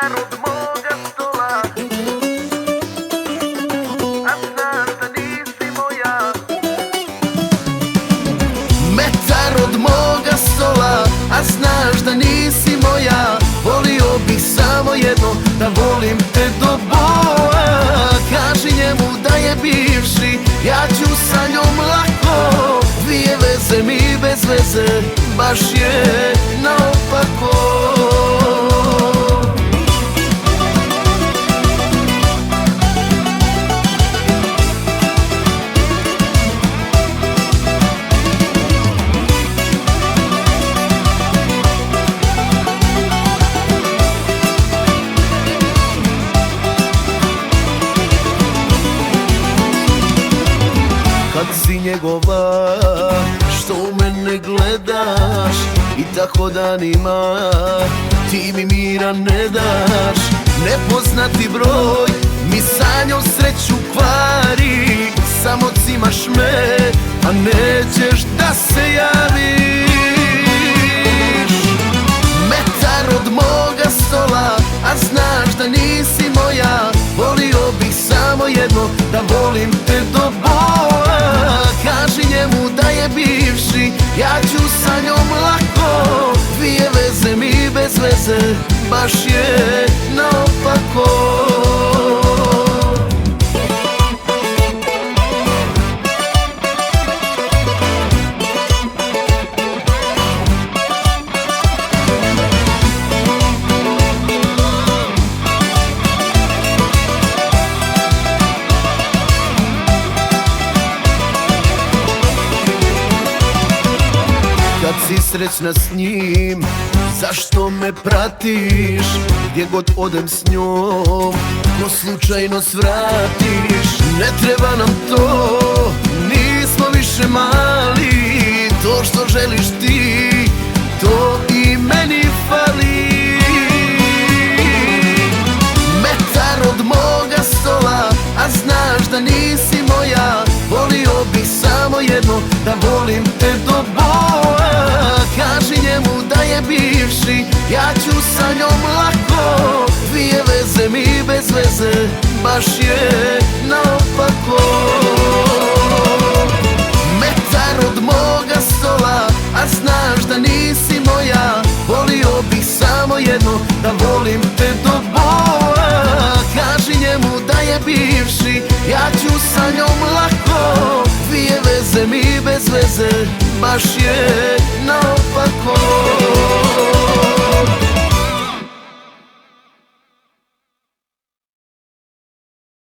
Metar od moga stola, a znaš da nisi moja. Metar od moga stola, a znaš da nisi moja. Volio bih samo jedno, da volim te do bola. Kaži njemu da je bivši, ja ću sa njom lako. Dvije veze mi bez veze, baš je naopako. Kad si njegova, što u mene gledaš, i tako danima ti mi mira ne daš. Nepoznati broj mi sa njom sreću kvari, samo cimaš me, a nećeš da se javiš. Metar od moga stola, a znaš da nisi moja. Volio bih samo jedno, da volim te do bola. Kaži njemu da je bivši, ja ću sa njom lako. Dvije veze mi bez veze, baš je naopako. Kad si srećna s njim, zašto me pratiš? Gdje god odem s njom, ko slučajno svratiš. Ne treba nam to, nismo više mali. To što želiš ti, to i meni fali. Metar od moga stola, a znaš da nisi moja. Volio bih samo jedno, da volim te do bola. Kaži njemu da je bivši, ja ću sa njom lako. Dvije veze mi bez veze, baš je naopako. Metar od moga stola, a znaš da nisi moja. Volio bih samo jedno, da volim te do bola. Kaži njemu da je bivši, ja ću sa njom lako. Dvije veze mi bez veze, baš je